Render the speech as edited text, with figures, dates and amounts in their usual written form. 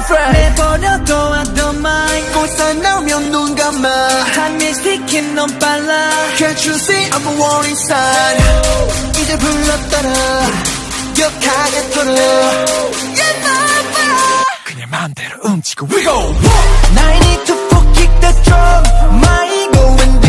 friend 내버려둬 I don't mind 꽃살 나오면 눈 감아 한일 스틱힌 넌 빨라 Can't you see I'm a warning sign 이제 불렀더라 격하게 털어 Yeah mama 그냥 마음대로 움직여 We go 9 need to kick the drum My going